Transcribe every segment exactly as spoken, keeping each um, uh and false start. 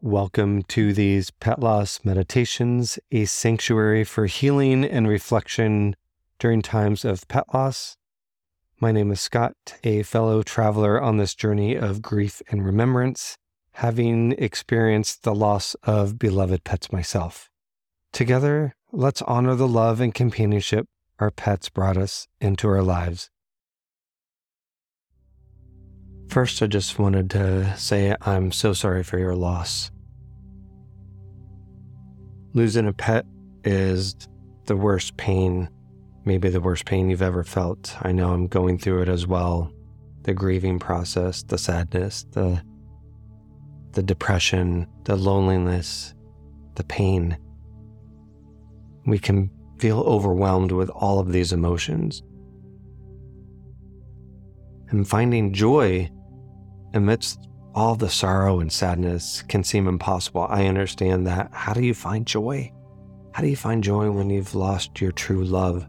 Welcome to these Pet Loss Meditations, a sanctuary for healing and reflection during times of pet loss. My name is Scott, a fellow traveler on this journey of grief and remembrance, having experienced the loss of beloved pets myself. Together, let's honor the love and companionship our pets brought us into our lives. First, I just wanted to say I'm so sorry for your loss. Losing a pet is the worst pain, maybe the worst pain you've ever felt. I know I'm going through it as well. The grieving process, the sadness, the, the depression, the loneliness, the pain. We can feel overwhelmed with all of these emotions. And finding joy amidst all the sorrow and sadness can seem impossible. I understand that. How do you find joy? How do you find joy when you've lost your true love?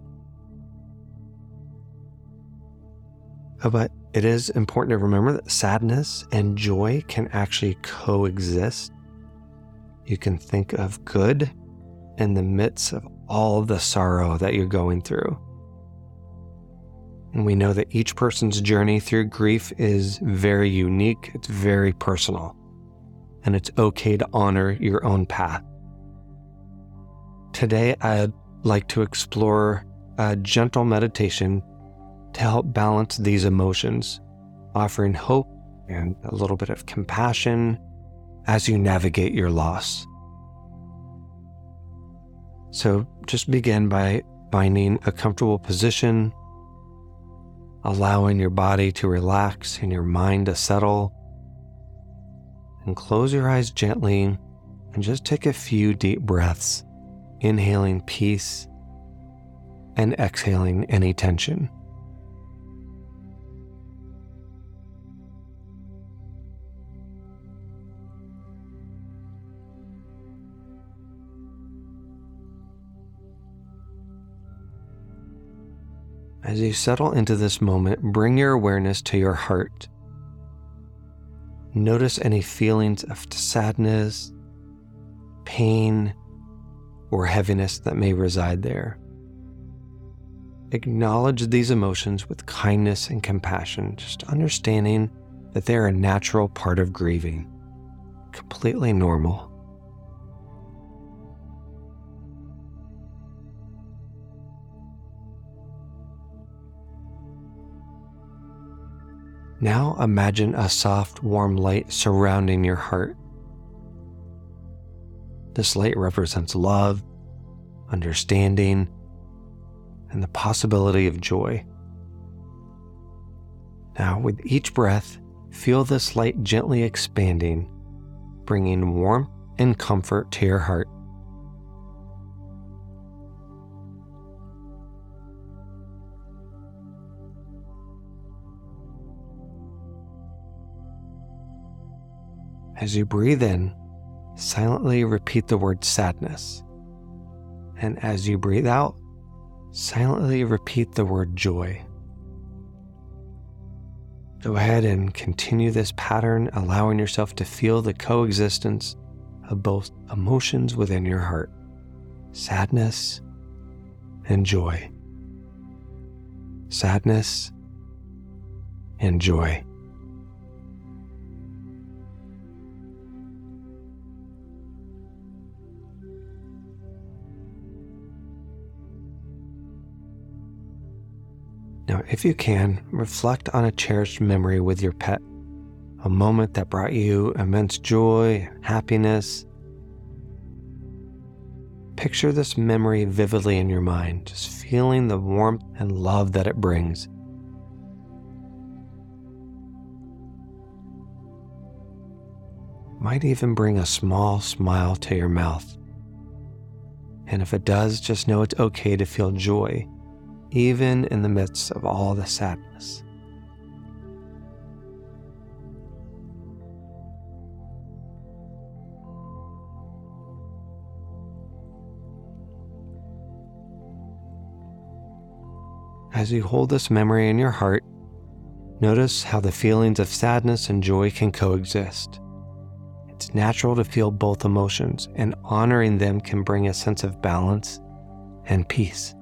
But it is important to remember that sadness and joy can actually coexist. You can think of good in the midst of all the sorrow that you're going through. And we know that each person's journey through grief is very unique, it's very personal, and it's okay to honor your own path. Today, I'd like to explore a gentle meditation to help balance these emotions, offering hope and a little bit of compassion as you navigate your loss. So just begin by finding a comfortable position, allowing your body to relax and your mind to settle. And close your eyes gently and just take a few deep breaths, inhaling peace and exhaling any tension. As you settle into this moment, bring your awareness to your heart. Notice any feelings of sadness, pain, or heaviness that may reside there. Acknowledge these emotions with kindness and compassion, just understanding that they're a natural part of grieving, completely normal. Now imagine a soft, warm light surrounding your heart. This light represents love, understanding, and the possibility of joy. Now, with each breath, feel this light gently expanding, bringing warmth and comfort to your heart. As you breathe in, silently repeat the word sadness. And as you breathe out, silently repeat the word joy. Go ahead and continue this pattern, allowing yourself to feel the coexistence of both emotions within your heart, sadness and joy. Sadness and joy. Now, if you can, reflect on a cherished memory with your pet, a moment that brought you immense joy and happiness. Picture this memory vividly in your mind, just feeling the warmth and love that it brings. Might even bring a small smile to your mouth. And if it does, just know it's okay to feel joy, even in the midst of all the sadness. As you hold this memory in your heart, notice how the feelings of sadness and joy can coexist. It's It's natural to feel both emotions, and honoring them can bring a sense of balance and peace.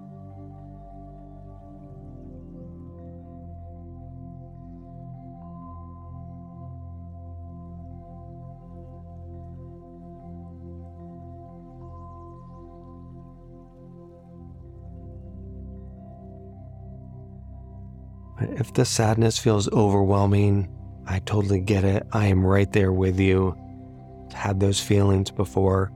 If the sadness feels overwhelming, I totally get it. I am right there with you. I've had those feelings before.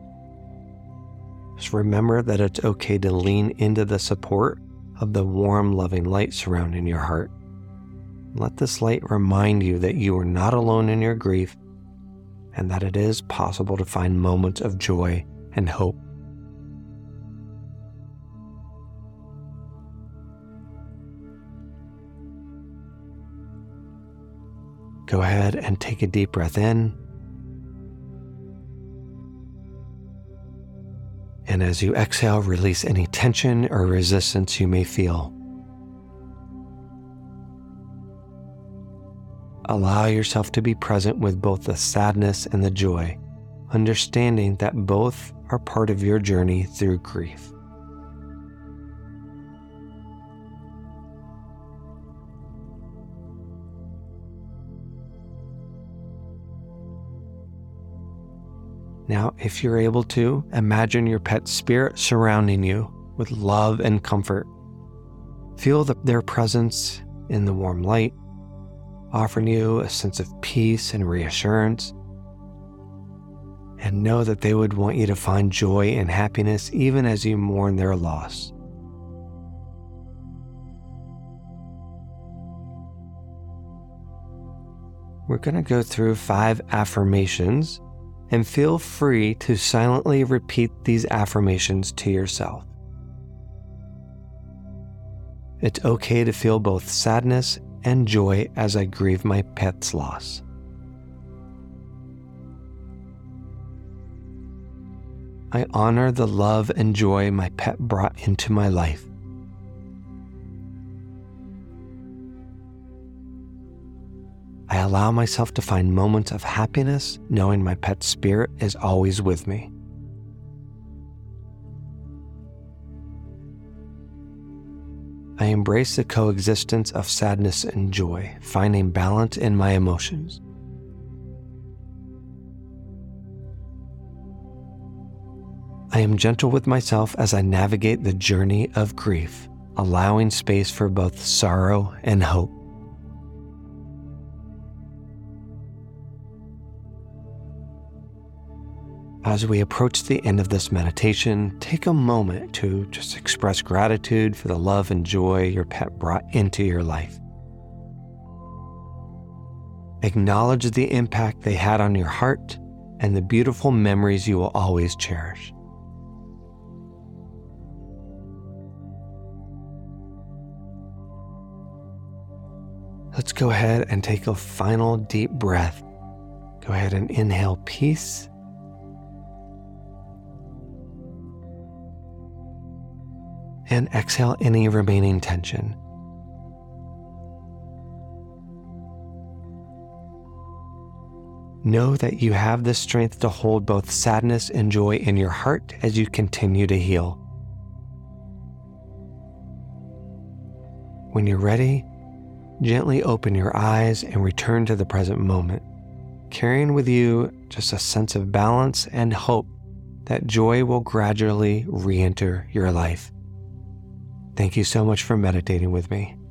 Just remember that it's okay to lean into the support of the warm, loving light surrounding your heart. Let this light remind you that you are not alone in your grief and that it is possible to find moments of joy and hope. Go ahead and take a deep breath in. And as you exhale, release any tension or resistance you may feel. Allow yourself to be present with both the sadness and the joy, understanding that both are part of your journey through grief. Now, if you're able to, imagine your pet's spirit surrounding you with love and comfort. Feel the, their presence in the warm light, offering you a sense of peace and reassurance. And know that they would want you to find joy and happiness even as you mourn their loss. We're going to go through five affirmations, and feel free to silently repeat these affirmations to yourself. It's okay to feel both sadness and joy as I grieve my pet's loss. I honor the love and joy my pet brought into my life. I allow myself to find moments of happiness, knowing my pet's spirit is always with me. I embrace the coexistence of sadness and joy, finding balance in my emotions. I am gentle with myself as I navigate the journey of grief, allowing space for both sorrow and hope. As we approach the end of this meditation, take a moment to just express gratitude for the love and joy your pet brought into your life. Acknowledge the impact they had on your heart and the beautiful memories you will always cherish. Let's go ahead and take a final deep breath. Go ahead and inhale peace. And exhale any remaining tension. Know that you have the strength to hold both sadness and joy in your heart as you continue to heal. When you're ready, gently open your eyes and return to the present moment, carrying with you just a sense of balance and hope that joy will gradually re-enter your life. Thank you so much for meditating with me.